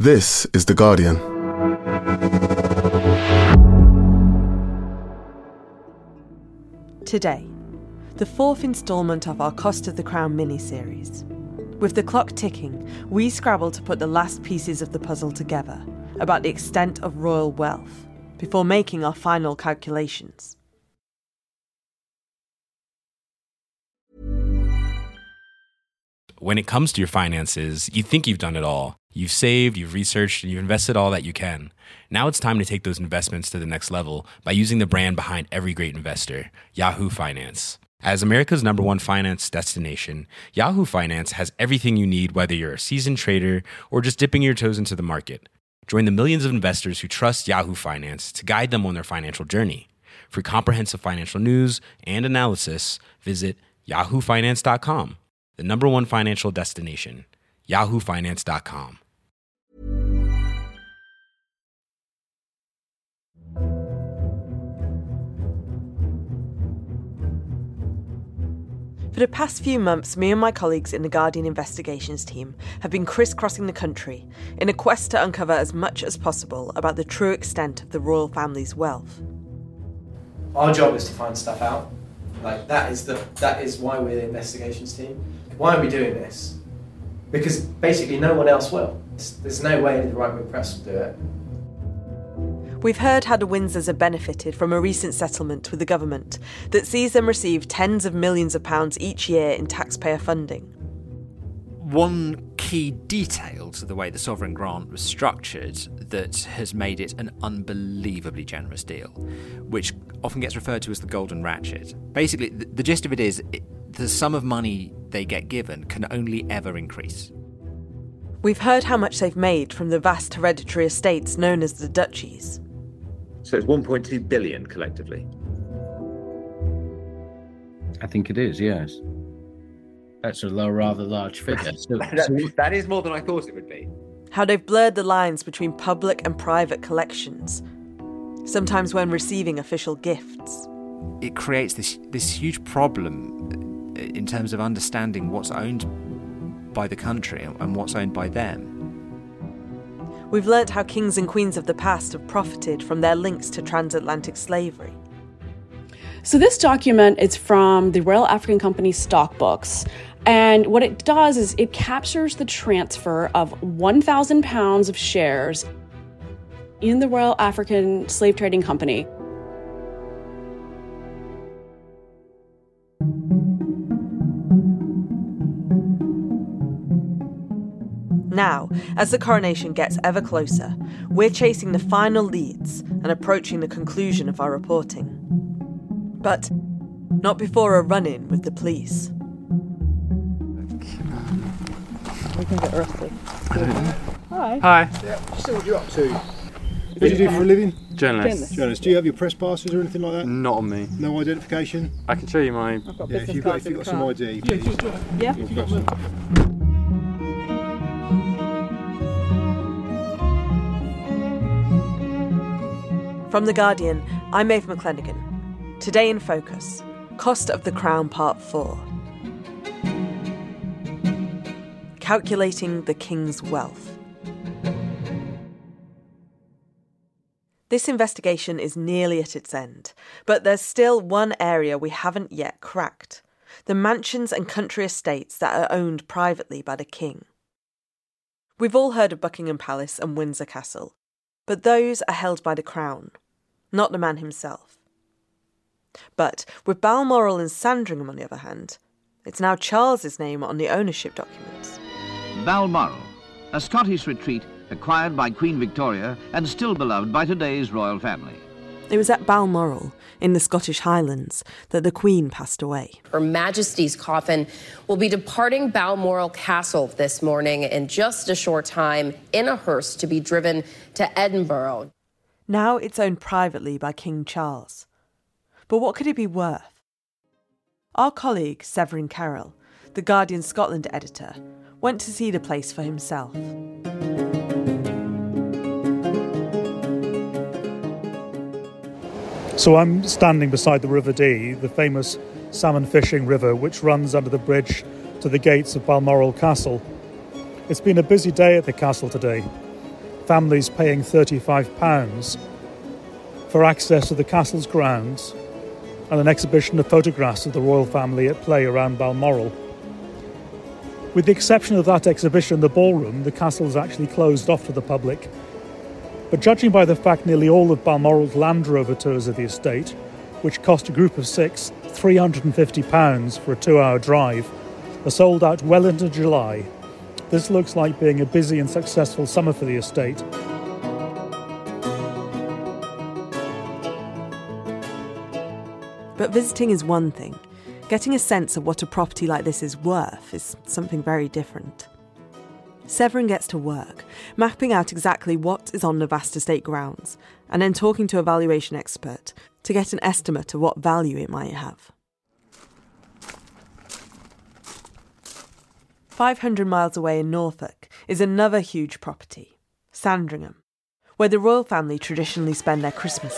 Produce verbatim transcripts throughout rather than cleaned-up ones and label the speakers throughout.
Speaker 1: This is The Guardian.
Speaker 2: Today, the fourth instalment of our Cost of the Crown mini-series. With the clock ticking, we scrabble to put the last pieces of the puzzle together about the extent of royal wealth before making our final calculations.
Speaker 3: When it comes to your finances, you think you've done it all. You've saved, you've researched, and you've invested all that you can. Now it's time to take those investments to the next level by using the brand behind every great investor, Yahoo Finance. As America's number one finance destination, Yahoo Finance has everything you need, whether you're a seasoned trader or just dipping your toes into the market. Join the millions of investors who trust Yahoo Finance to guide them on their financial journey. For comprehensive financial news and analysis, visit yahoo finance dot com. The number one financial destination, yahoo finance dot com.
Speaker 2: For the past few months, me and my colleagues in the Guardian investigations team have been crisscrossing the country in a quest to uncover as much as possible about the true extent of the royal family's wealth.
Speaker 4: Our job is to find stuff out. Like, that is the that is why we're the investigations team. Why are we doing this? Because basically no one else will. There's no way the right-wing press will do it.
Speaker 2: We've heard how the Windsors have benefited from a recent settlement with the government that sees them receive tens of millions of pounds each year in taxpayer funding.
Speaker 5: One key detail to the way the sovereign grant was structured that has made it an unbelievably generous deal, which often gets referred to as the golden ratchet. Basically, the, the gist of it is it, the sum of money they get given can only ever increase.
Speaker 2: We've heard how much they've made from the vast hereditary estates known as the duchies.
Speaker 6: So it's one point two billion collectively?
Speaker 7: I think it is, yes. That's a low, rather large figure. So,
Speaker 6: that,
Speaker 7: so,
Speaker 6: that is more than I thought it would be.
Speaker 2: How they've blurred the lines between public and private collections, sometimes when receiving official gifts.
Speaker 5: It creates this this huge problem in terms of understanding what's owned by the country and what's owned by them.
Speaker 2: We've learnt how kings and queens of the past have profited from their links to transatlantic slavery.
Speaker 8: So this document is from the Royal African Company stock books. And what it does is it captures the transfer of one thousand pounds of shares in the Royal African Slave Trading Company.
Speaker 2: Now, as the coronation gets ever closer, we're chasing the final leads and approaching the conclusion of our reporting. But not before a run-in with the police.
Speaker 9: We can get rusty. Hi.
Speaker 10: Hi.
Speaker 11: Yeah, just see what you're up to. What do you do for a living?
Speaker 10: Journalist.
Speaker 11: Journalist. Do you have your press passes or anything like that?
Speaker 10: Not on me.
Speaker 11: No identification?
Speaker 10: I can show you my...
Speaker 9: I've got
Speaker 11: Yeah,
Speaker 9: business
Speaker 11: if you've got,
Speaker 9: cards
Speaker 11: if you've
Speaker 9: with
Speaker 11: got some
Speaker 9: the
Speaker 11: I D,
Speaker 9: car.
Speaker 11: please.
Speaker 9: Yeah?
Speaker 11: If you've got some.
Speaker 2: From The Guardian, I'm Maeve McClenaghan. Today in Focus, Cost of the Crown Part four. Calculating the King's Wealth. This investigation is nearly at its end, but there's still one area we haven't yet cracked: the mansions and country estates that are owned privately by the King. We've all heard of Buckingham Palace and Windsor Castle, but those are held by the Crown, not the man himself. But with Balmoral and Sandringham, on the other hand, it's now Charles's name on the ownership documents.
Speaker 12: Balmoral, a Scottish retreat acquired by Queen Victoria and still beloved by today's royal family.
Speaker 2: It was at Balmoral, in the Scottish Highlands, that the Queen passed away.
Speaker 13: Her Majesty's coffin will be departing Balmoral Castle this morning in just a short time in a hearse to be driven to Edinburgh.
Speaker 2: Now it's owned privately by King Charles. But what could it be worth? Our colleague, Severin Carroll, the Guardian Scotland editor, went to see the place for himself.
Speaker 14: So I'm standing beside the River Dee, the famous salmon fishing river which runs under the bridge to the gates of Balmoral Castle. It's been a busy day at the castle today. families paying thirty-five pounds for access to the castle's grounds and an exhibition of photographs of the royal family at play around Balmoral. With the exception of that exhibition, the ballroom, the castle is actually closed off to the public. But judging by the fact nearly all of Balmoral's Land Rover tours of the estate, which cost a group of six three hundred fifty pounds for a two-hour drive, are sold out well into July, this looks like being a busy and successful summer for the estate.
Speaker 2: But visiting is one thing. Getting a sense of what a property like this is worth is something very different. Severin gets to work, mapping out exactly what is on the vast estate grounds, and then talking to a valuation expert to get an estimate of what value it might have. five hundred miles away in Norfolk is another huge property, Sandringham, where the royal family traditionally spend their Christmases.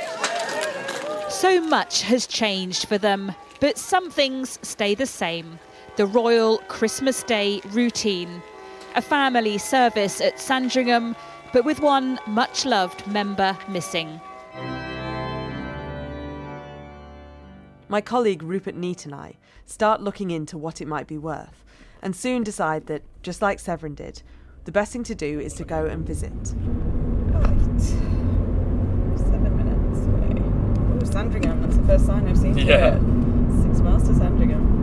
Speaker 1: So much has changed for them, but some things stay the same. The royal Christmas Day routine. A family service at Sandringham, but with one much-loved member missing.
Speaker 2: My colleague Rupert Neat and I start looking into what it might be worth, and soon decide that, just like Severin did, the best thing to do is to go and visit.
Speaker 9: Right. Seven minutes away. Oh, Sandringham, that's the first sign I've seen.
Speaker 3: Yeah.
Speaker 9: Six miles to Sandringham.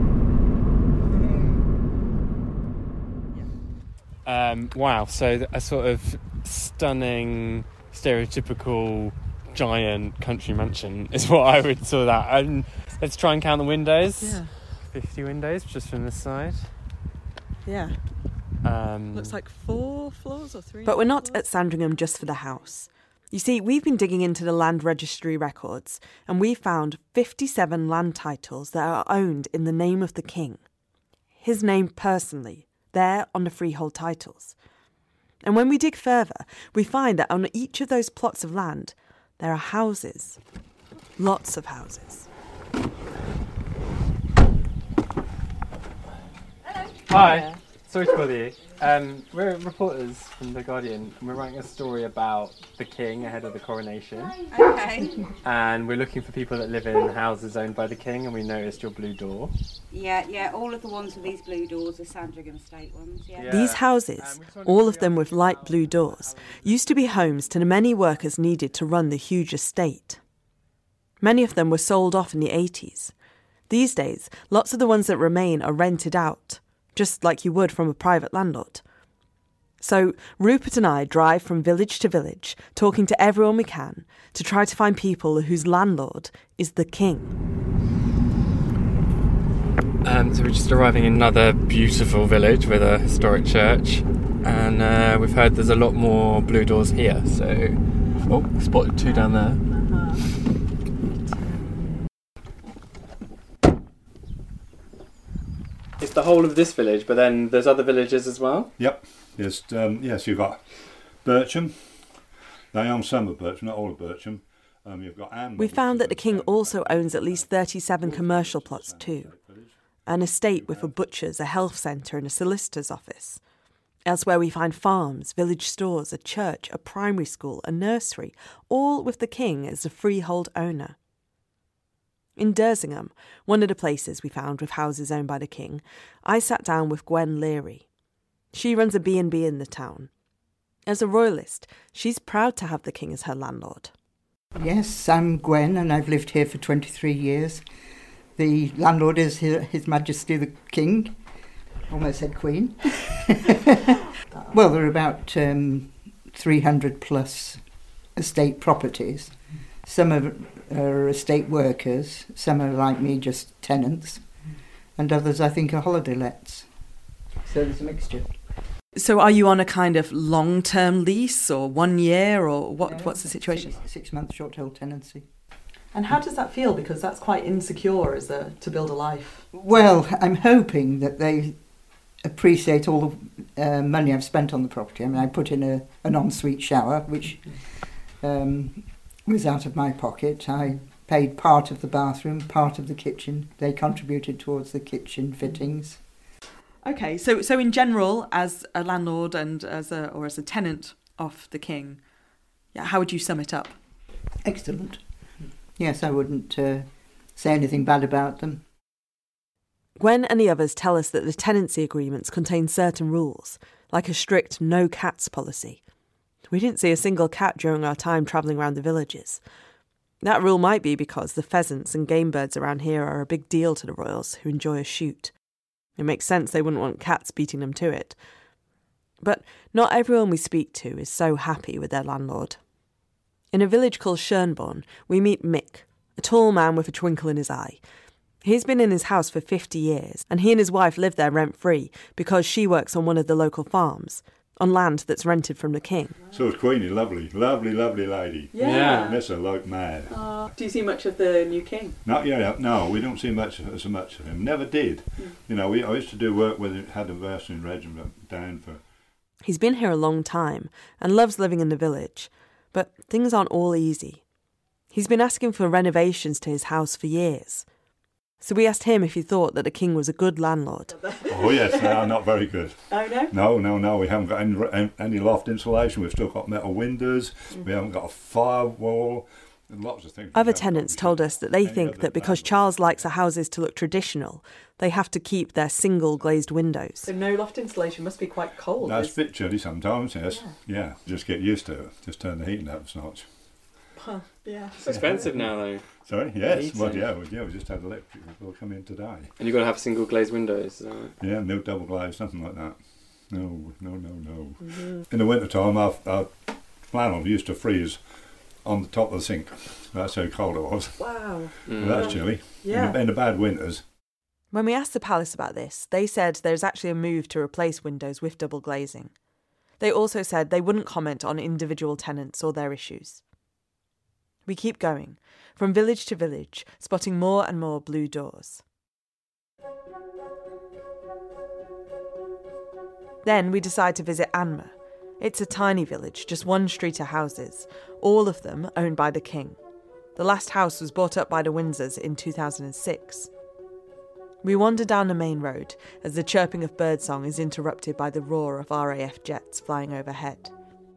Speaker 10: Um, wow, so a sort of stunning, stereotypical, giant country mansion is what I would sort that. Um, let's try and count the windows.
Speaker 2: Yeah.
Speaker 10: fifty windows just from this side.
Speaker 2: Yeah.
Speaker 10: Um,
Speaker 2: Looks like four floors or three. But we're not at Sandringham just for the house. You see, we've been digging into the land registry records, and we found fifty-seven land titles that are owned in the name of the king. His name personally. There on the freehold titles. And when we dig further, we find that on each of those plots of land, there are houses. Lots of houses.
Speaker 10: Hi, sorry to bother you. Um, we're reporters from The Guardian, and we're writing a story about the king ahead of the coronation.
Speaker 15: Okay.
Speaker 10: And we're looking for people that live in houses owned by the king, and we noticed your blue door.
Speaker 15: Yeah, yeah, all of the ones with these blue doors are Sandringham estate ones, yeah.
Speaker 2: Yeah. These houses, all of them with light blue doors, used to be homes to the many workers needed to run the huge estate. Many of them were sold off in the eighties. These days, lots of the ones that remain are rented out, just like you would from a private landlord. So Rupert and I drive from village to village, talking to everyone we can, to try to find people whose landlord is the king.
Speaker 10: Um, so we're just arriving in another beautiful village with a historic church, and uh, we've heard there's a lot more blue doors here, so... Oh, spotted two down there. It's the whole of this village, but then there's other villages as well?
Speaker 16: Yep. Yes, um, yes, you've got Bircham. They own some of Bircham, not all of Bircham. Um, you've got Anne.
Speaker 2: We found that the king also owns at least thirty-seven commercial plots too. An estate with a butcher's, a health centre and a solicitor's office. Elsewhere we find farms, village stores, a church, a primary school, a nursery, all with the king as the freehold owner. In Dersingham, one of the places we found with houses owned by the king, I sat down with Gwen Leary. She runs a B and B in the town. As a royalist, she's proud to have the king as her landlord.
Speaker 17: Yes, I'm Gwen and I've lived here for twenty-three years. The landlord is His, His Majesty the King. Almost said Queen. Well, there are about um, three hundred plus estate properties. Some are, are estate workers, some are like me, just tenants, and others I think are holiday lets. So there's a mixture.
Speaker 2: So are you on a kind of long-term lease or one year or what?
Speaker 17: No,
Speaker 2: what's the situation?
Speaker 17: Six, six month short-hold tenancy.
Speaker 2: And how does that feel? Because that's quite insecure as a, to build a life.
Speaker 17: Well, I'm hoping that they appreciate all the uh, money I've spent on the property. I mean, I put in a, an ensuite shower, which um, was out of my pocket. I paid part of the bathroom, part of the kitchen. They contributed towards the kitchen fittings.
Speaker 2: Okay, so so in general, as a landlord and as a or as a tenant,
Speaker 18: of the king. Yeah, how would you sum it up?
Speaker 17: Excellent. Yes, I wouldn't uh, say anything bad about them.
Speaker 2: Gwen and the others tell us that the tenancy agreements contain certain rules, like a strict no cats policy. We didn't see a single cat during our time travelling around the villages. That rule might be because the pheasants and game birds around here are a big deal to the royals, who enjoy a shoot. It makes sense they wouldn't want cats beating them to it. But not everyone we speak to is so happy with their landlord. In a village called Schönborn, we meet Mick, a tall man with a twinkle in his eye. He's been in his house for fifty years, and he and his wife live there rent-free because she works on one of the local farms, on land that's rented from the king.
Speaker 16: So is Queenie, lovely, lovely, lovely lady.
Speaker 18: Yeah. Yeah.
Speaker 16: Miss her like mad.
Speaker 18: Uh, do you see much of the new king?
Speaker 16: Not yet, no, we don't see much so much of him. Never did. Mm. You know, we I used to do work with it, had a versing regiment down for...
Speaker 2: He's been here a long time and loves living in the village, but things aren't all easy. He's been asking for renovations to his house for years. So we asked him if he thought that the king was a good landlord.
Speaker 16: Oh yes, no, not very good.
Speaker 18: Oh no?
Speaker 16: No, no, no, we haven't got any, any loft insulation, we've still got metal windows, mm. we haven't got a firewall, and lots of things.
Speaker 2: Other tenants told us that they think that because Charles likes the houses to look traditional, they have to keep their single glazed windows.
Speaker 18: So no loft insulation must be quite cold.
Speaker 16: That's a bit chilly sometimes, yes. Yeah. yeah, just get used to it, just turn the heating up a notch.
Speaker 18: Huh, yeah.
Speaker 10: It's expensive now though.
Speaker 16: Sorry? Yes, well, yeah, we, yeah, we just had electric, will come in today.
Speaker 10: And you've got to have single glazed windows, is that right?
Speaker 16: Yeah, no double glazed, nothing like that. No, no, no, no. Mm-hmm. In the winter time, our, our flannel used to freeze on the top of the sink. That's how cold it was.
Speaker 18: Wow.
Speaker 16: Mm. Well, that's chilly.
Speaker 18: Yeah.
Speaker 16: In the, in the bad winters.
Speaker 2: When we asked the palace about this, they said there's actually a move to replace windows with double glazing. They also said they wouldn't comment on individual tenants or their issues. We keep going, from village to village, spotting more and more blue doors. Then we decide to visit Anmer. It's a tiny village, just one street of houses, all of them owned by the king. The last house was bought up by the Windsors in two thousand six. We wander down the main road as the chirping of birdsong is interrupted by the roar of R A F jets flying overhead.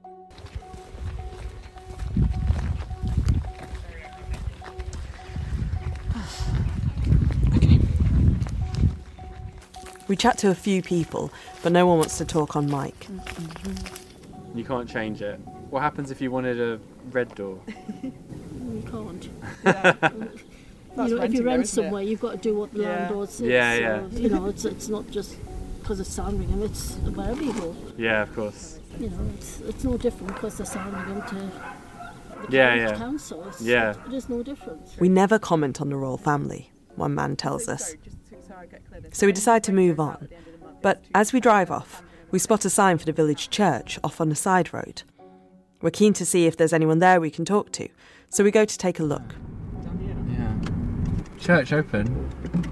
Speaker 2: We chat to a few people, but no one wants to talk on mic.
Speaker 10: Mm-hmm. You can't change it. What happens if you wanted a red door?
Speaker 19: You can't.
Speaker 9: Yeah.
Speaker 19: You know, if you rent somewhere, you've got to do what the
Speaker 9: yeah.
Speaker 19: landlord says.
Speaker 10: Yeah, yeah.
Speaker 19: So, you know, it's it's not just because it's Sandringham, it's wherever you go.
Speaker 10: Yeah, of course.
Speaker 19: You know, it's it's no different because it's Sandringham to the
Speaker 10: yeah, yeah.
Speaker 19: council. It's,
Speaker 10: yeah.
Speaker 19: It, there's no difference.
Speaker 2: We never comment on the royal family, one man tells us. So we decide to move on. But as we drive off, we spot a sign for the village church off on the side road. We're keen to see if there's anyone there we can talk to, so we go to take a look.
Speaker 10: Yeah. Church open.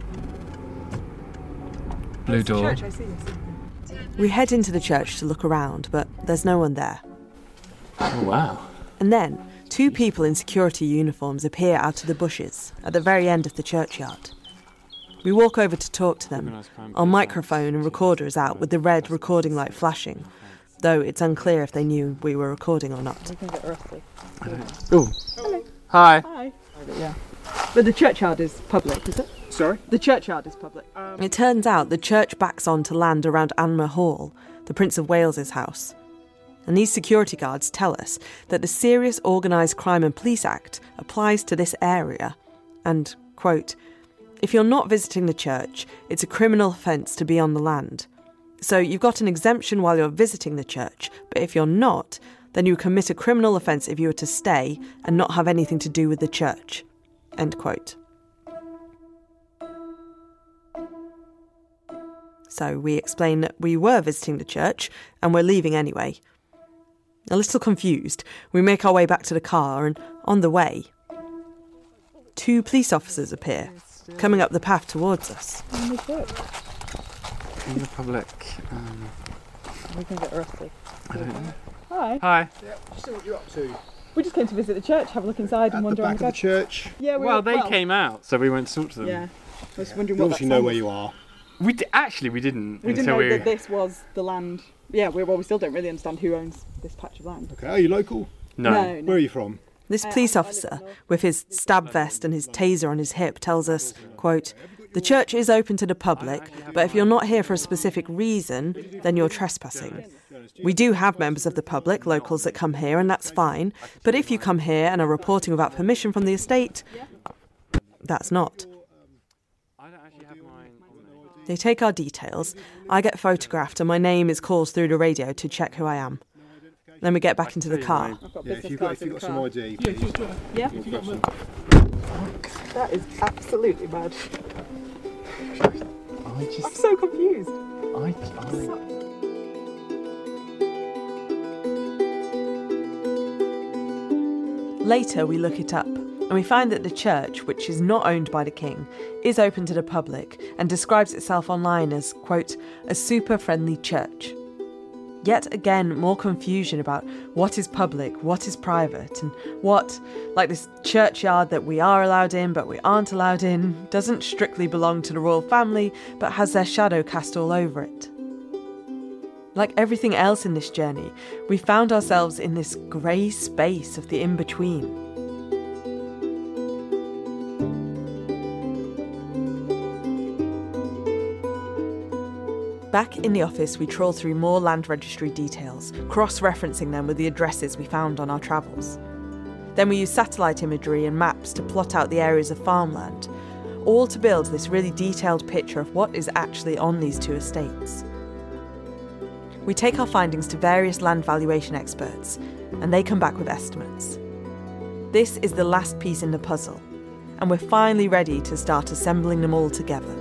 Speaker 10: Blue door.
Speaker 2: We head into the church to look around, but there's no one there.
Speaker 10: Oh, wow.
Speaker 2: And then, two people in security uniforms appear out of the bushes at the very end of the churchyard. We walk over to talk to them. Our microphone and recorder is out with the red recording light flashing, though it's unclear if they knew we were recording or not.
Speaker 10: Oh. Hello. Hi.
Speaker 18: Hi. Yeah. But the churchyard is public, is it?
Speaker 10: Sorry?
Speaker 18: The churchyard is public. Um,
Speaker 2: it turns out the church backs on to land around Anmer Hall, the Prince of Wales's house. And these security guards tell us that the Serious Organised Crime and Police Act applies to this area and, quote, if you're not visiting the church, it's a criminal offence to be on the land. So you've got an exemption while you're visiting the church, but if you're not, then you commit a criminal offence if you were to stay and not have anything to do with the church. End quote. So we explain that we were visiting the church and we're leaving anyway. A little confused, we make our way back to the car and, on the way, two police officers appear, coming up the path towards us.
Speaker 10: In the public. Um,
Speaker 18: we can get rusty.
Speaker 10: I don't know.
Speaker 18: Hi.
Speaker 10: Hi.
Speaker 11: Yeah, just see what you're up to.
Speaker 18: We just came to visit the church, have a look inside,
Speaker 11: At
Speaker 18: and
Speaker 11: the
Speaker 18: wander
Speaker 11: back
Speaker 18: around
Speaker 11: of
Speaker 18: the
Speaker 11: the church.
Speaker 18: Yeah, we
Speaker 10: well,
Speaker 18: were,
Speaker 10: they
Speaker 18: well,
Speaker 10: came out, so we went to talk to them.
Speaker 18: Yeah. I was wondering
Speaker 11: You
Speaker 18: what
Speaker 11: obviously
Speaker 18: that
Speaker 11: know
Speaker 18: sign
Speaker 11: where
Speaker 18: was.
Speaker 11: you are.
Speaker 10: We d- actually we didn't
Speaker 18: We didn't
Speaker 10: until
Speaker 18: know
Speaker 10: we.
Speaker 18: that this was the land
Speaker 9: yeah, we, well, we still don't really understand who owns this patch of land.
Speaker 11: Okay, are you local?
Speaker 10: No.
Speaker 9: No, no.
Speaker 11: Where are you from?
Speaker 2: This police officer, with his stab vest and his taser on his hip, tells us, quote, "The church is open to the public, but if you're not here for a specific reason, then you're trespassing. We do have members of the public, locals that come here, and that's fine. But if you come here and are reporting without permission from the estate, that's not." They take our details, I get photographed, and my name is called through the radio to check who I am. Then we get back into the car.
Speaker 9: I've got
Speaker 11: Yeah, if you've got, if you've got some I D, please.
Speaker 9: Yeah.
Speaker 11: We've got some.
Speaker 9: That is absolutely mad.
Speaker 20: I just,
Speaker 9: I'm so confused.
Speaker 20: I, I...
Speaker 2: Later, we look it up, and we find that the church, which is not owned by the king, is open to the public and describes itself online as, quote, a super-friendly church. Yet again, more confusion about what is public, what is private, and what, like this churchyard that we are allowed in but we aren't allowed in, doesn't strictly belong to the royal family but has their shadow cast all over it. Like everything else in this journey, we found ourselves in this grey space of the in-between. Back in the office, we trawl through more land registry details, cross-referencing them with the addresses we found on our travels. Then we use satellite imagery and maps to plot out the areas of farmland, all to build this really detailed picture of what is actually on these two estates. We take our findings to various land valuation experts, and they come back with estimates. This is the last piece in the puzzle, and we're finally ready to start assembling them all together.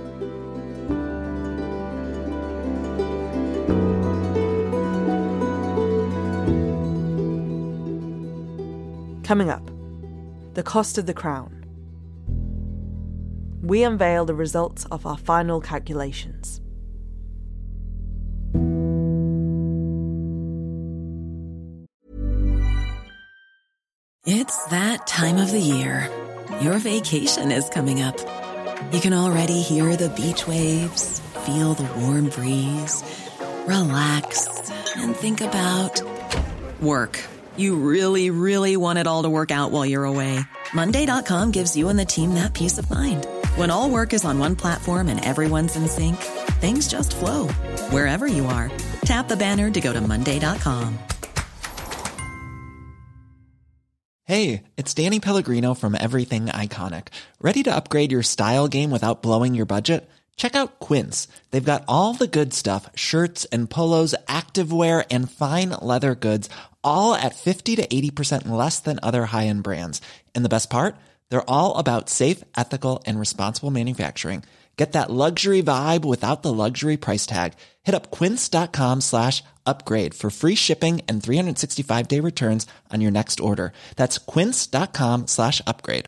Speaker 2: Coming up, the cost of the crown. We unveil the results of our final calculations.
Speaker 21: It's that time of the year. Your vacation is coming up. You can already hear the beach waves, feel the warm breeze, relax, and think about work. You really, really want it all to work out while you're away. Monday dot com gives you and the team that peace of mind. When all work is on one platform and everyone's in sync, things just flow. Wherever you are, tap the banner to go to Monday dot com.
Speaker 22: Hey, it's Danny Pellegrino from Everything Iconic. Ready to upgrade your style game without blowing your budget? Check out Quince. They've got all the good stuff, shirts and polos, activewear, and fine leather goods, all at fifty to eighty percent less than other high-end brands. And the best part? They're all about safe, ethical, and responsible manufacturing. Get that luxury vibe without the luxury price tag. Hit up quince.com slash upgrade for free shipping and three sixty-five day returns on your next order. That's quince.com slash upgrade.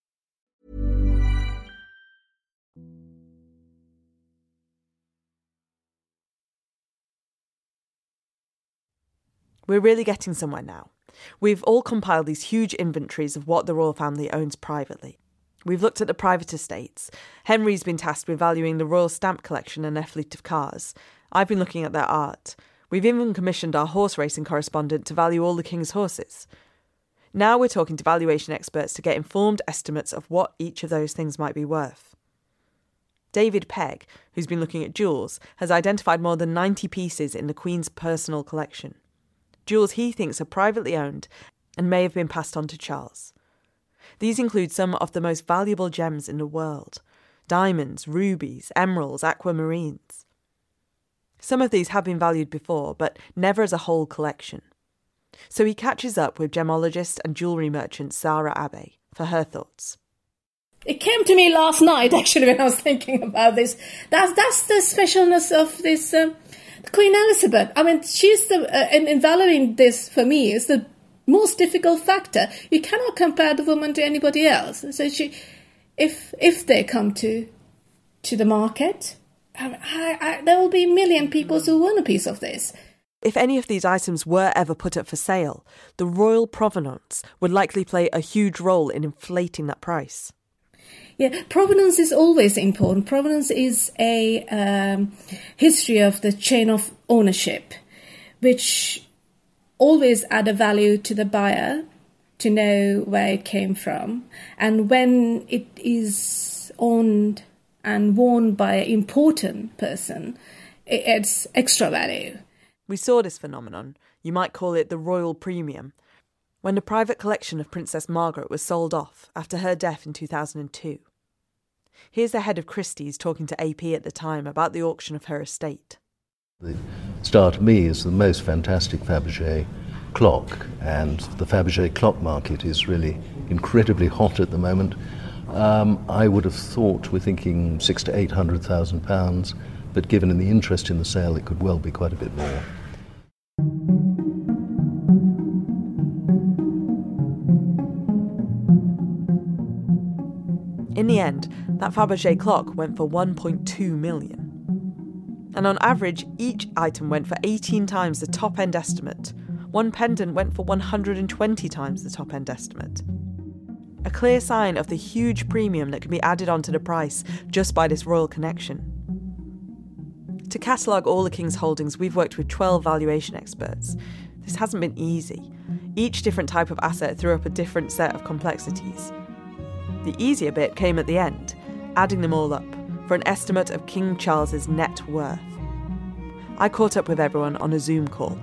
Speaker 2: We're really getting somewhere now. We've all compiled these huge inventories of what the royal family owns privately. We've looked at the private estates. Henry's been tasked with valuing the royal stamp collection and their fleet of cars. I've been looking at their art. We've even commissioned our horse racing correspondent to value all the king's horses. Now we're talking to valuation experts to get informed estimates of what each of those things might be worth. David Pegg, who's been looking at jewels, has identified more than ninety pieces in the Queen's personal collection. Jewels he thinks are privately owned and may have been passed on to Charles. These include some of the most valuable gems in the world: diamonds, rubies, emeralds, aquamarines. Some of these have been valued before, but never as a whole collection. So he catches up with gemologist and jewellery merchant Sarah Abbey for her thoughts.
Speaker 19: It came to me last night, actually, when I was thinking about this. That's that's the specialness of this um, Queen Elizabeth. I mean, she's the uh, in, in valuing this for me is the most difficult factor. You cannot compare the woman to anybody else. So she, if if they come to to the market, I, I, I, there will be a million people who want a piece of this.
Speaker 2: If any of these items were ever put up for sale, the royal provenance would likely play a huge role in inflating that price.
Speaker 19: Yeah, provenance is always important. Provenance is a um, history of the chain of ownership. which always add a value to the buyer to know where it came from. And when it is owned and worn by an important person, it adds extra value.
Speaker 2: We saw this phenomenon, you might call it the royal premium, when the private collection of Princess Margaret was sold off after her death in two thousand two. Here's the head of Christie's talking to A P at the time about the auction of her estate.
Speaker 4: The star to me is the most fantastic Fabergé clock, and the Fabergé clock market is really incredibly hot at the moment. Um, I would have thought we're thinking six to eight hundred thousand pounds, but given in the interest in the sale, it could well be quite a bit more.
Speaker 2: In the end, that Fabergé clock went for one point two million. And on average, each item went for eighteen times the top-end estimate. One pendant went for one hundred twenty times the top-end estimate. A clear sign of the huge premium that can be added onto the price just by this royal connection. To catalogue all the King's holdings, we've worked with twelve valuation experts. This hasn't been easy. Each different type of asset threw up a different set of complexities. The easier bit came at the end, adding them all up, for an estimate of King Charles's net worth. I caught up with everyone on a Zoom call.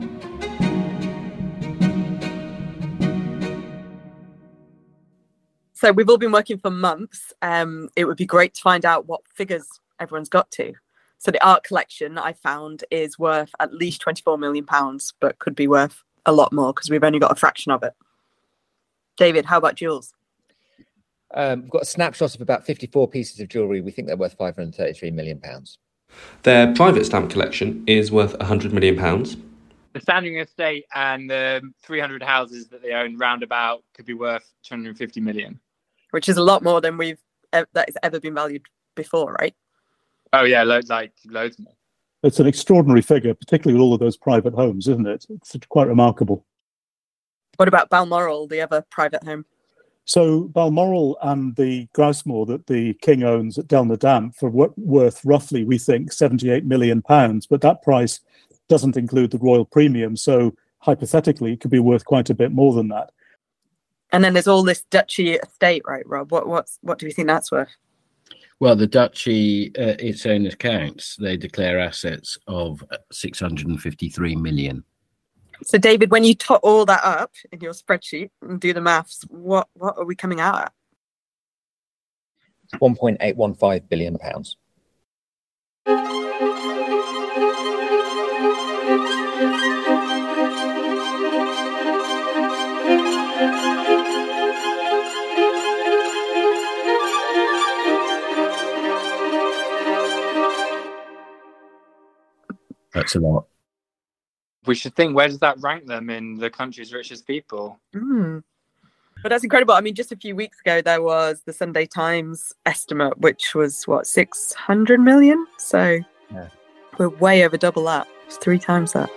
Speaker 2: So we've all been working for months. Um, it would be great to find out what figures everyone's got to. So the art collection I found is worth at least twenty-four million pounds, but could be worth a lot more because we've only got a fraction of it. David, how about jewels?
Speaker 20: Um, we've got a snapshot of about fifty-four pieces of jewellery. We think they're worth five hundred thirty-three million pounds.
Speaker 23: Their private stamp collection is worth one hundred million pounds.
Speaker 24: The Sandringham estate and the three hundred houses that they own roundabout could be worth two hundred fifty million.
Speaker 2: Which is a lot more than we've that has ever been valued before, right?
Speaker 24: Oh yeah, loads like loads more.
Speaker 14: It's an extraordinary figure, particularly with all of those private homes, isn't it? It's quite remarkable.
Speaker 2: What about Balmoral, the other private home?
Speaker 14: So Balmoral and the Grousemore that the King owns at Delnadamp for worth roughly, we think, seventy-eight million pounds, but that price doesn't include the royal premium, so hypothetically it could be worth quite a bit more than that.
Speaker 2: And then there's all this duchy estate, right, Rob? What what's what do we think that's worth?
Speaker 7: Well, the duchy, uh, its own accounts, they declare assets of six hundred fifty-three million.
Speaker 2: So, David, when you tot all that up in your spreadsheet and do the maths, what, what are we coming out at?
Speaker 20: one point eight one five billion pounds.
Speaker 7: That's a lot.
Speaker 24: We should think, where does that rank them in the country's richest people?
Speaker 2: Mm. But that's incredible. I mean, just a few weeks ago, there was the Sunday Times estimate, which was, what, six hundred million? So yeah. We're way over double that. It's three times that.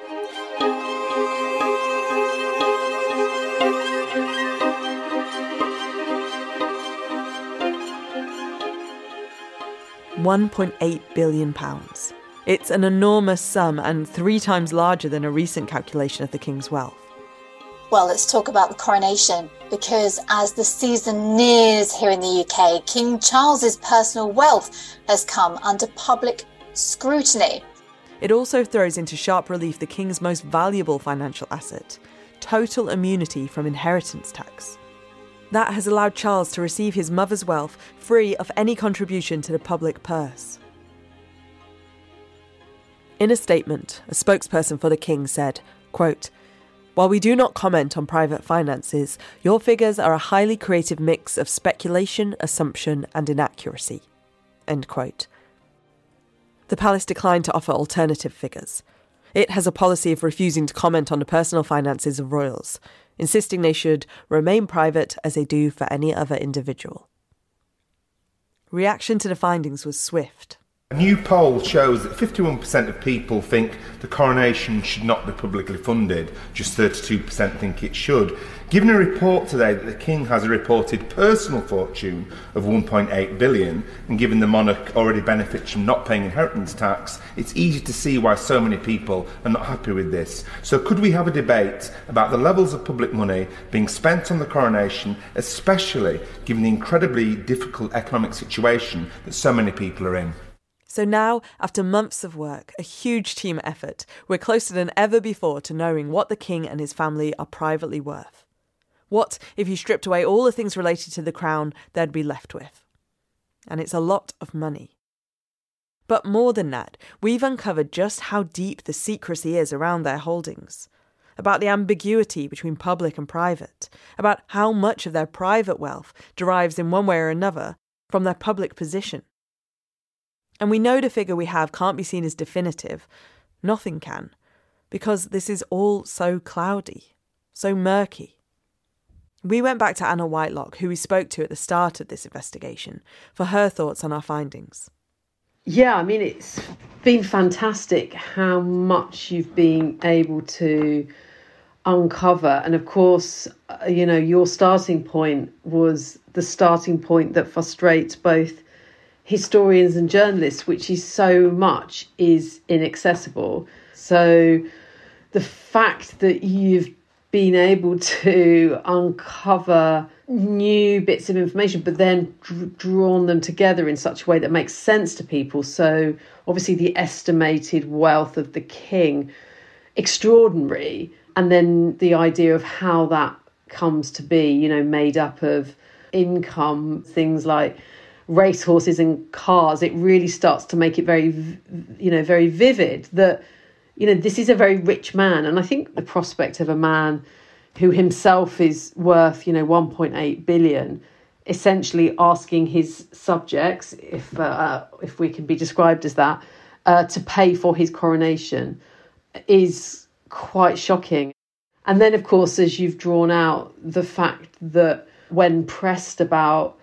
Speaker 2: one point eight billion pounds. It's an enormous sum and three times larger than a recent calculation of the King's wealth.
Speaker 25: Well, let's talk about the coronation, because as the season nears here in the U K, King Charles's personal wealth has come under public scrutiny.
Speaker 2: It also throws into sharp relief the King's most valuable financial asset, total immunity from inheritance tax. That has allowed Charles to receive his mother's wealth free of any contribution to the public purse. In a statement, a spokesperson for the King said, quote, "While we do not comment on private finances, your figures are a highly creative mix of speculation, assumption and inaccuracy." End quote. The palace declined to offer alternative figures. It has a policy of refusing to comment on the personal finances of royals, insisting they should remain private as they do for any other individual. Reaction to the findings was swift.
Speaker 5: A new poll shows that fifty-one percent of people think the coronation should not be publicly funded, just thirty-two percent think it should. Given a report today that the King has a reported personal fortune of one point eight billion, and given the monarch already benefits from not paying inheritance tax, it's easy to see why so many people are not happy with this. So could we have a debate about the levels of public money being spent on the coronation, especially given the incredibly difficult economic situation that so many people are in?
Speaker 2: So now, after months of work, a huge team effort, we're closer than ever before to knowing what the King and his family are privately worth. What, if you stripped away all the things related to the crown, they'd be left with? And it's a lot of money. But more than that, we've uncovered just how deep the secrecy is around their holdings, about the ambiguity between public and private, about how much of their private wealth derives in one way or another from their public position. And we know the figure we have can't be seen as definitive. Nothing can, because this is all so cloudy, so murky. We went back to Anna Whitelock, who we spoke to at the start of this investigation, for her thoughts on our findings.
Speaker 6: Yeah, I mean, it's been fantastic how much you've been able to uncover. And of course, you know, your starting point was the starting point that frustrates both historians and journalists, which is so much is inaccessible. So the fact that you've been able to uncover new bits of information, but then d- drawn them together in such a way that makes sense to people. So obviously the estimated wealth of the King, extraordinary. And then the idea of how that comes to be, you know, made up of income, things like racehorses and cars. It really starts to make it very, you know, very vivid that, you know, this is a very rich man. And I think the prospect of a man who himself is worth, you know, one point eight billion, essentially asking his subjects, if uh, if we can be described as that, uh, to pay for his coronation is quite shocking. And then, of course, as you've drawn out, the fact that when pressed about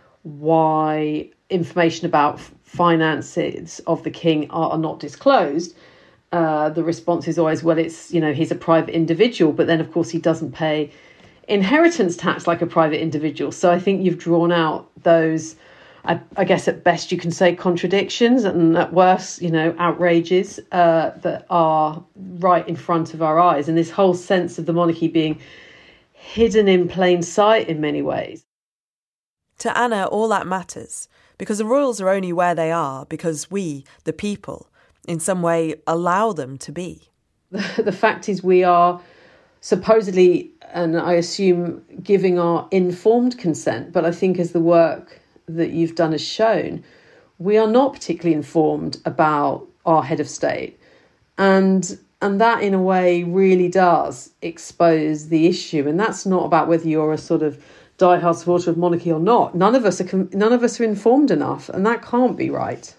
Speaker 6: why information about finances of the King are, are not disclosed, uh, the response is always, well, it's, you know, he's a private individual, but then of course he doesn't pay inheritance tax like a private individual. So I think you've drawn out those, I, I guess at best you can say contradictions, and at worst, you know, outrages uh, that are right in front of our eyes. And this whole sense of the monarchy being hidden in plain sight in many ways.
Speaker 2: To Anna, all that matters, because the royals are only where they are because we, the people, in some way allow them to be.
Speaker 6: The, the fact is we are supposedly, and I assume, giving our informed consent, but I think as the work that you've done has shown, we are not particularly informed about our head of state. And and that, in a way, really does expose the issue. And that's not about whether you're a sort of diehard supporter of monarchy or not. None of us are none of us are informed enough, and that can't be right.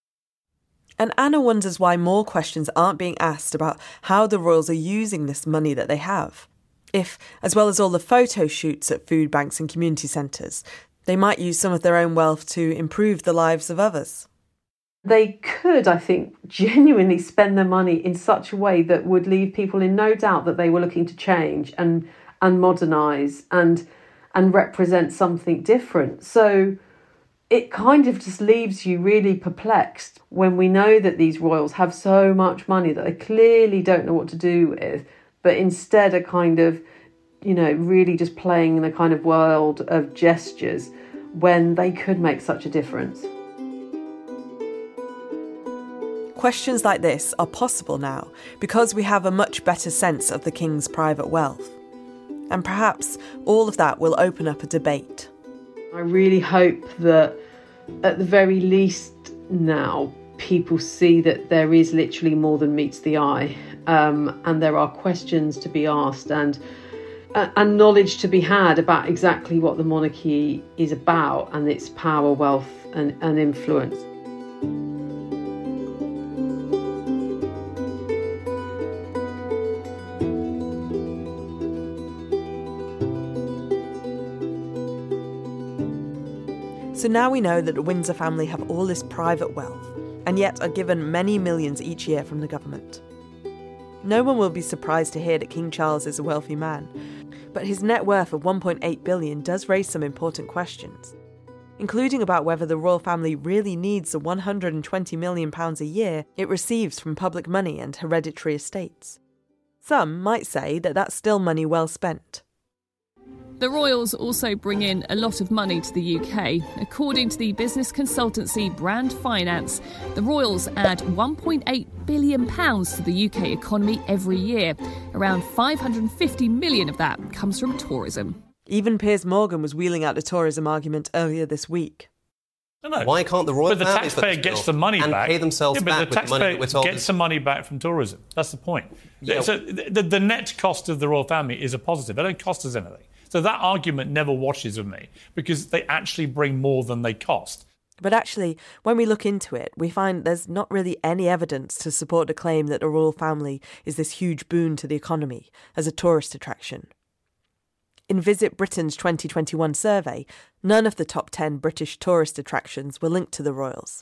Speaker 2: And Anna wonders why more questions aren't being asked about how the royals are using this money that they have. If, as well as all the photo shoots at food banks and community centres, they might use some of their own wealth to improve the lives of others.
Speaker 6: They could, I think, genuinely spend their money in such a way that would leave people in no doubt that they were looking to change and and modernise and and represent something different. So it kind of just leaves you really perplexed when we know that these royals have so much money that they clearly don't know what to do with, but instead are kind of, you know, really just playing in a kind of world of gestures when they could make such a difference.
Speaker 2: Questions like this are possible now because we have a much better sense of the King's private wealth. And perhaps all of that will open up a debate.
Speaker 6: I really hope that at the very least now people see that there is literally more than meets the eye, um, and there are questions to be asked and uh, and knowledge to be had about exactly what the monarchy is about and its power, wealth and, and influence.
Speaker 2: So now we know that the Windsor family have all this private wealth, and yet are given many millions each year from the government. No one will be surprised to hear that King Charles is a wealthy man, but his net worth of one point eight billion dollars does raise some important questions, including about whether the royal family really needs the one hundred twenty million pounds a year it receives from public money and hereditary estates. Some might say that that's still money well spent.
Speaker 1: The royals also bring in a lot of money to the U K. According to the business consultancy Brand Finance, the royals add one point eight billion pounds to the U K economy every year. Around five hundred fifty million of that comes from tourism.
Speaker 2: Even Piers Morgan was wheeling out the tourism argument earlier this week.
Speaker 3: No, Why can't the royal
Speaker 8: but the
Speaker 3: family
Speaker 8: taxpayer gets the money
Speaker 3: and
Speaker 8: back
Speaker 3: pay themselves
Speaker 8: yeah,
Speaker 3: back
Speaker 8: but the
Speaker 3: with the money that we're
Speaker 8: taxpayer
Speaker 3: told
Speaker 8: gets the money back from tourism. That's the point.
Speaker 3: Yeah.
Speaker 8: So the, the net cost of the royal family is a positive. They don't cost us anything. So that argument never washes with me because they actually bring more than they cost.
Speaker 2: But actually, when we look into it, we find there's not really any evidence to support the claim that the royal family is this huge boon to the economy as a tourist attraction. In Visit Britain's twenty twenty-one survey, none of the top ten British tourist attractions were linked to the royals.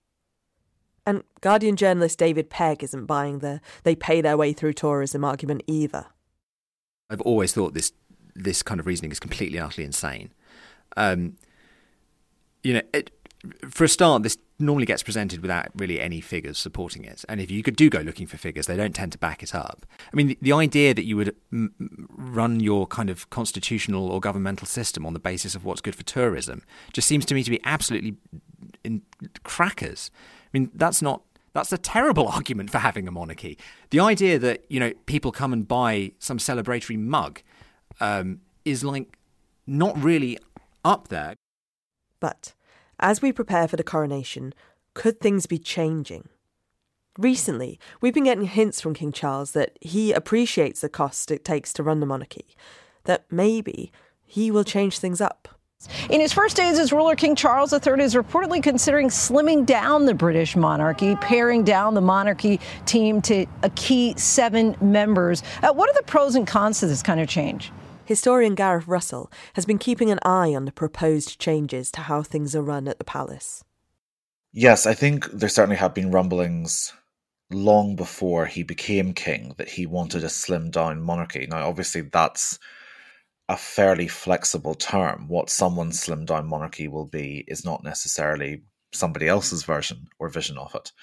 Speaker 2: And Guardian journalist David Pegg isn't buying the they pay their way through tourism argument either.
Speaker 12: I've always thought this this kind of reasoning is completely and utterly insane. Um, you know, it, for a start, this normally gets presented without really any figures supporting it. And if you could do go looking for figures, they don't tend to back it up. I mean, the, the idea that you would m- run your kind of constitutional or governmental system on the basis of what's good for tourism just seems to me to be absolutely in crackers. I mean, that's not That's a terrible argument for having a monarchy. The idea that, you know, people come and buy some celebratory mug um, is like not really up there.
Speaker 2: But as we prepare for the coronation, could things be changing? Recently, we've been getting hints from King Charles that he appreciates the cost it takes to run the monarchy, that maybe he will change things up.
Speaker 13: In his first days as ruler, King Charles the Third is reportedly considering slimming down the British monarchy, paring down the monarchy team to a key seven members. Uh, what are the pros and cons to this kind of change?
Speaker 2: Historian Gareth Russell has been keeping an eye on the proposed changes to how things are run at the palace.
Speaker 26: Yes, I think there certainly have been rumblings long before he became king that he wanted a slimmed-down monarchy. Now, obviously, that's a fairly flexible term. What someone's slimmed-down monarchy will be is not necessarily somebody else's version or vision of it.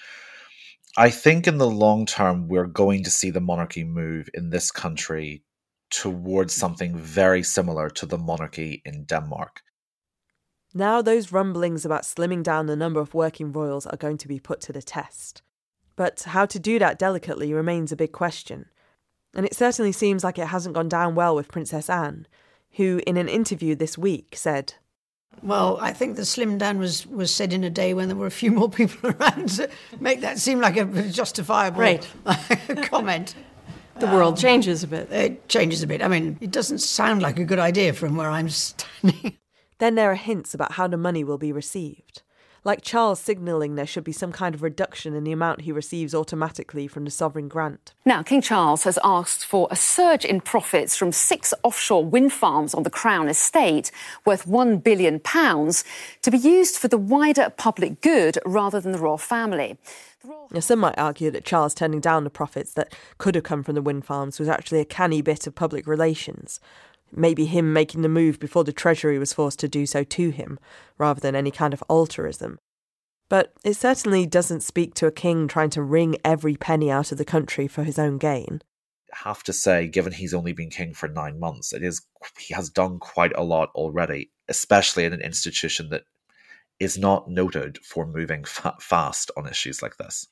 Speaker 26: I think in the long term, we're going to see the monarchy move in this country towards something very similar to the monarchy in Denmark.
Speaker 2: Now those rumblings about slimming down the number of working royals are going to be put to the test. But how to do that delicately remains a big question. And it certainly seems like it hasn't gone down well with Princess Anne, who in an interview this week said,
Speaker 27: "Well, I think the slim down was, was said in a day when there were a few more people around to make that seem like a justifiable
Speaker 18: right.
Speaker 27: comment.
Speaker 18: The world um, changes a bit.
Speaker 27: It changes a bit. I mean, it doesn't sound like a good idea from where I'm standing."
Speaker 2: Then there are hints about how the money will be received, like Charles signalling there should be some kind of reduction in the amount he receives automatically from the sovereign grant.
Speaker 28: Now, King Charles has asked for a surge in profits from six offshore wind farms on the Crown estate, worth one billion pounds, to be used for the wider public good rather than the royal family.
Speaker 2: Now, some might argue that Charles turning down the profits that could have come from the wind farms was actually a canny bit of public relations. Maybe him making the move before the Treasury was forced to do so to him, rather than any kind of altruism. But it certainly doesn't speak to a king trying to wring every penny out of the country for his own gain.
Speaker 26: I have to say, given he's only been king for nine months, it is he has done quite a lot already, especially in an institution that is not noted for moving fa- fast on issues like this.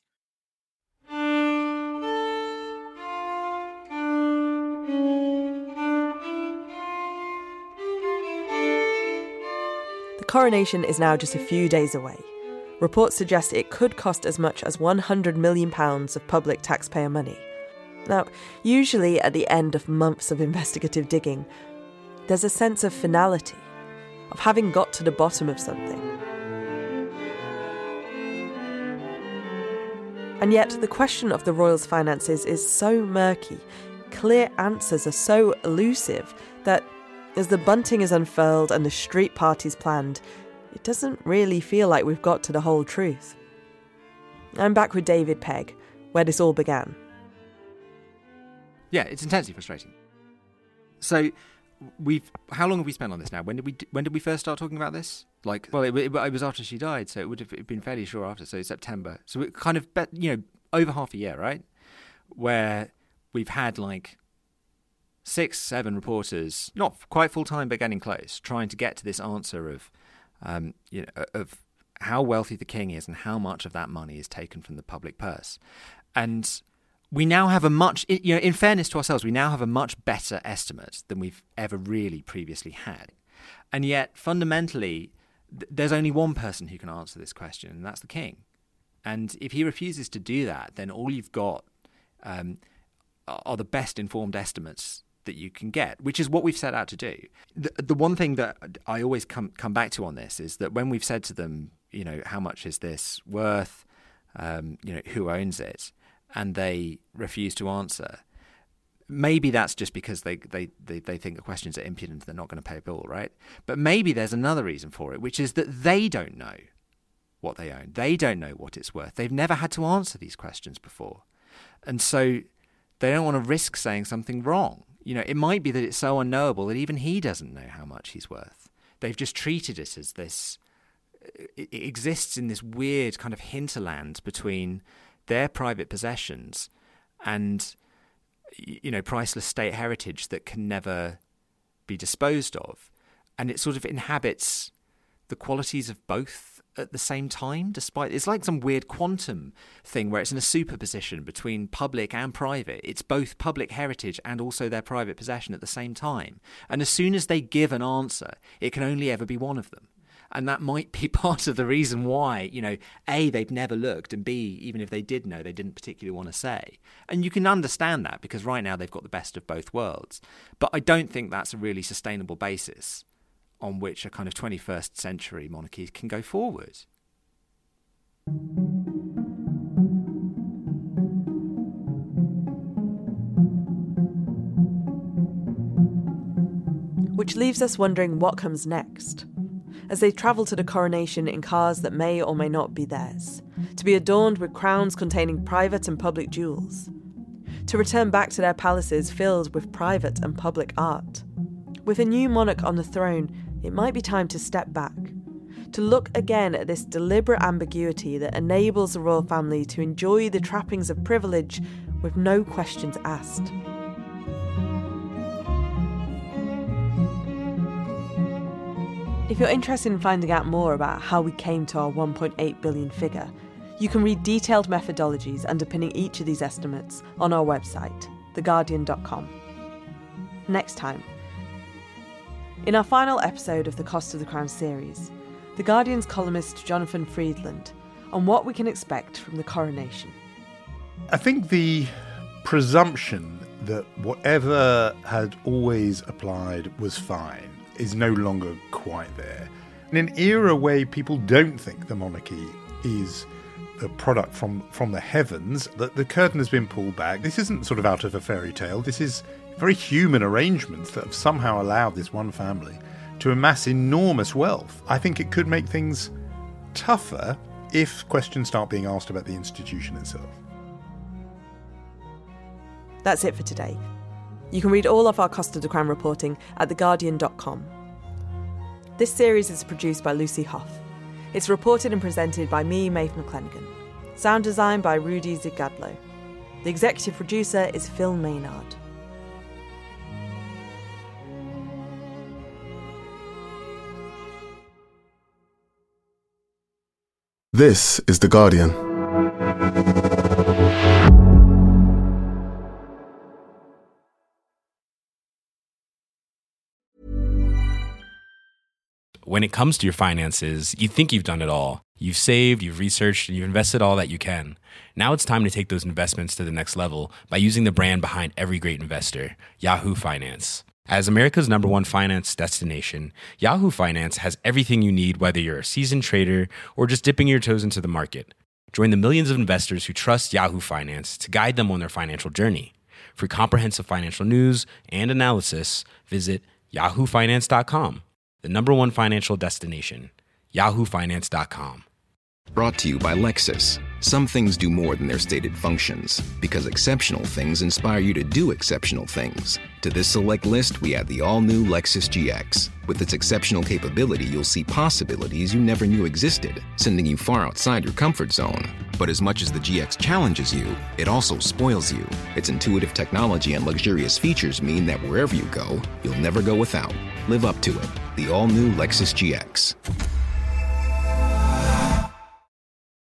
Speaker 2: The coronation is now just a few days away. Reports suggest it could cost as much as one hundred million pounds of public taxpayer money. Now, usually at the end of months of investigative digging, there's a sense of finality, of having got to the bottom of something. And yet the question of the royals' finances is so murky, clear answers are so elusive, that as the bunting is unfurled and the street parties planned, it doesn't really feel like we've got to the whole truth. I'm back with David Pegg, where this all began.
Speaker 12: Yeah, it's intensely frustrating. So, we've how long have we spent on this now? When did we when did we first start talking about this? Like, well, it, it, it was after she died, so it would have been fairly sure after. So September. So it kind of, you know, over half a year, right? Where we've had like six, seven reporters, not quite full time, but getting close, trying to get to this answer of, um, you know, of how wealthy the king is and how much of that money is taken from the public purse, and we now have a much, you know, in fairness to ourselves, we now have a much better estimate than we've ever really previously had. And yet, fundamentally, th- there's only one person who can answer this question, and that's the king. And if he refuses to do that, then all you've got um, are the best informed estimates that you can get, which is what we've set out to do. The, the one thing that I always come come back to on this is that when we've said to them, you know, how much is this worth, um, you know, who owns it, and they refuse to answer, maybe that's just because they, they, they, they think the questions are impudent, they're not going to pay a bill, right? But maybe there's another reason for it, which is that they don't know what they own. They don't know what it's worth. They've never had to answer these questions before. And so they don't want to risk saying something wrong. You know, it might be that it's so unknowable that even he doesn't know how much he's worth. They've just treated it as this, it exists in this weird kind of hinterland between their private possessions and, you know, priceless state heritage that can never be disposed of. And it sort of inhabits the qualities of both at the same time, despite it's like some weird quantum thing where it's in a superposition between public and private. It's both public heritage and also their private possession at the same time. And as soon as they give an answer, it can only ever be one of them. And that might be part of the reason why, you know, A, they've never looked, and B, even if they did know, they didn't particularly want to say. And you can understand that because right now they've got the best of both worlds. But I don't think that's a really sustainable basis on which a kind of twenty-first century monarchy can go forward.
Speaker 2: Which leaves us wondering what comes next. As they travel to the coronation in cars that may or may not be theirs, to be adorned with crowns containing private and public jewels, to return back to their palaces filled with private and public art. With a new monarch on the throne, it might be time to step back, to look again at this deliberate ambiguity that enables the royal family to enjoy the trappings of privilege with no questions asked. If you're interested in finding out more about how we came to our one point eight billion figure, you can read detailed methodologies underpinning each of these estimates on our website, the guardian dot com. Next time, in our final episode of the Cost of the Crown series, The Guardian's columnist Jonathan Freedland on what we can expect from the coronation.
Speaker 9: I think the presumption that whatever had always applied was fine is no longer quite there. In an era where people don't think the monarchy is a product from, from the heavens, that the curtain has been pulled back. This isn't sort of out of a fairy tale. This is very human arrangements that have somehow allowed this one family to amass enormous wealth. I think it could make things tougher if questions start being asked about the institution itself.
Speaker 2: That's it for today. You can read all of our Cost of the Crown reporting at the guardian dot com. This series is produced by Lucy Hough. It's reported and presented by me, Maeve McClenaghan. Sound design by Rudy Zigadlo. The executive producer is Phil Maynard.
Speaker 10: This is The Guardian.
Speaker 11: When it comes to your finances, you think you've done it all. You've saved, you've researched, and you've invested all that you can. Now it's time to take those investments to the next level by using the brand behind every great investor, Yahoo Finance. As America's number one finance destination, Yahoo Finance has everything you need, whether you're a seasoned trader or just dipping your toes into the market. Join the millions of investors who trust Yahoo Finance to guide them on their financial journey. For comprehensive financial news and analysis, visit yahoo finance dot com. The number one financial destination, yahoo finance dot com.
Speaker 4: Brought to you by Lexus. Some things do more than their stated functions, because exceptional things inspire you to do exceptional things. To this select list, we add the all-new Lexus G X. With its exceptional capability, you'll see possibilities you never knew existed, sending you far outside your comfort zone. But as much as the G X challenges you, it also spoils you. Its intuitive technology and luxurious features mean that wherever you go, you'll never go without. Live up to it. The all-new Lexus G X.